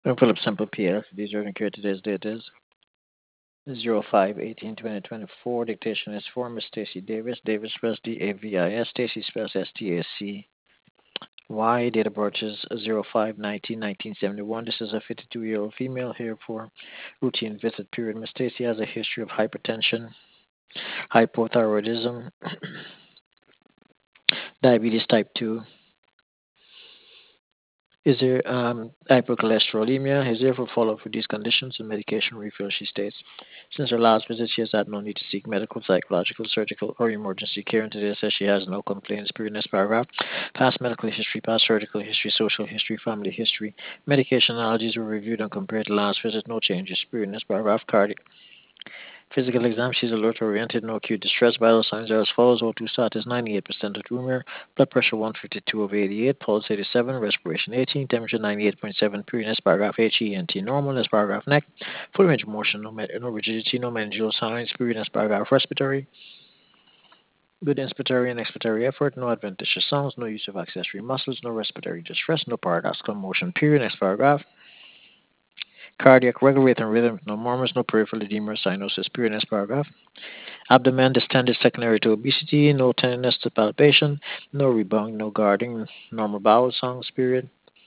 Philip Simple PS. These are incurred today's date is 05/18/2024. Dictation is for Miss Stacy Davis. Davis spells Davis. Stacy spells Stacy. Date of birth is 05/19/1971. This is a 52-year-old female here for routine visit period. Miss Stacy has a history of hypertension, hypothyroidism, diabetes type 2. Is there hypercholesterolemia? Is there for follow-up for these conditions and medication refill, she states. Since her last visit, she has had no need to seek medical, psychological, surgical, or emergency care, and today says she has no complaints. Period. Next paragraph. Past medical history, past surgical history, social history, family history. Medication allergies were reviewed and compared to last visit. No changes. Period. Next paragraph. Cardiac. Physical exam, she's alert oriented, no acute distress. Vital signs are as follows. O2 status 98% of tumor, blood pressure 152/88, pulse 87, respiration 18, temperature 98.7. Period. Next paragraph. HENT normal. Next paragraph. Neck. Full range of motion, no rigidity, no meningeal signs. Period. Next paragraph. Respiratory. Good inspiratory and expiratory effort, no adventitious sounds, no use of accessory muscles, no respiratory distress, no paradoxical motion. Period. Next paragraph. Cardiac, regular rate and rhythm, no murmurs, no peripheral edema or cyanosis. Period. Next paragraph. Abdomen distended secondary to obesity, no tenderness to palpation, no rebound, no guarding, normal bowel sounds. Period.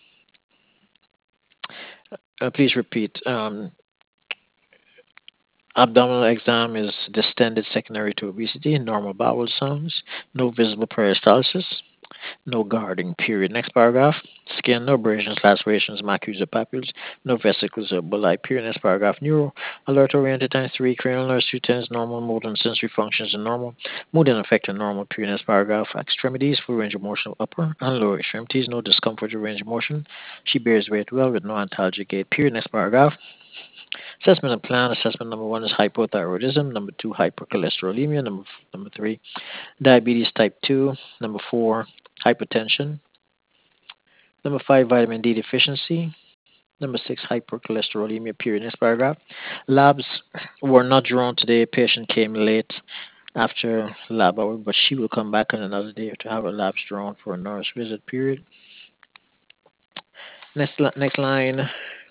Please repeat. Abdominal exam is distended secondary to obesity, normal bowel sounds, no visible peristalsis, no guarding. Period. Next paragraph. Skin, no abrasions, lacerations, macules, or papules, no vesicles or bulli. Period. Next paragraph. Neuro, alert oriented times 3, cranial nerves 210, normal, motor and sensory functions are normal, mood and affected normal. Period. Next paragraph. Extremities, full range of motion of upper and lower extremities, no discomfort or range of motion. She bears weight well with no antalgic gait. Period. Next paragraph. Assessment and plan. Assessment number 1 is hypothyroidism. Number 2, hypercholesterolemia. Number 3, diabetes type 2. Number 4, hypertension. Number 5, vitamin D deficiency. Number 6, hypercholesterolemia. Period. Next paragraph. Labs were not drawn today. Patient came late after lab hour, but she will come back on another day to have her labs drawn for a nurse visit. Period. Next line.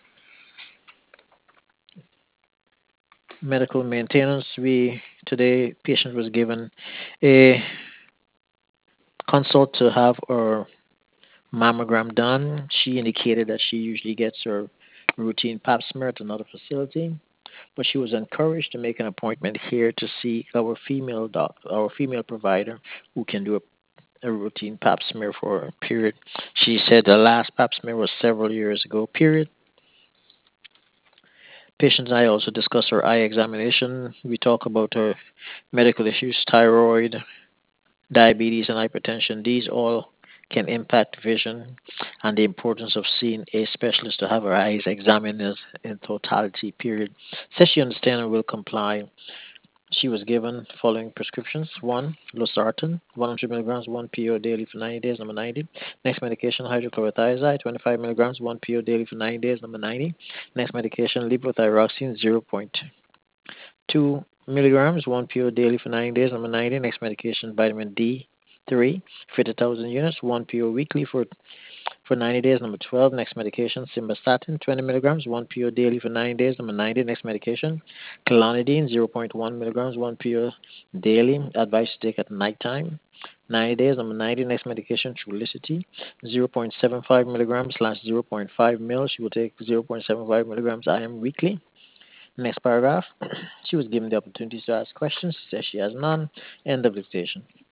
Medical maintenance. We today patient was given a consult to have her mammogram done. She indicated that she usually gets her routine pap smear at another facility, but she was encouraged to make an appointment here to see our female doctor, our female provider, who can do a routine pap smear for her. Period. She said the last pap smear was several years ago. Period. Patient and I also discuss her eye examination. We talk about her medical issues, thyroid, diabetes, and hypertension. These all can impact vision and the importance of seeing a specialist to have her eyes examined in totality. Period. Says she understands and will comply. She was given following prescriptions. 1, losartan, 100 milligrams, 1 PO daily for 90 days, number 90. Next medication, hydrochlorothiazide, 25 milligrams, 1 PO daily for 90 days, number 90. Next medication, levothyroxine, 0.2 milligrams, 1 PO daily for 90 days, number 90. Next medication, vitamin D3, 50,000 units, 1 PO weekly for 90 days, number 12. Next medication, simvastatin, 20 milligrams, 1 PO daily for 90 days, number 90. Next medication, clonidine, zero point 0.1 milligrams, 1 PO daily, advised to take at nighttime. 90 days, number 90. Next medication, Trulicity, 0.75 milligrams slash zero point 0.5 mil. She will take 0.75 milligrams IM weekly. Next paragraph. She was given the opportunity to ask questions. She says she has none. End of dictation.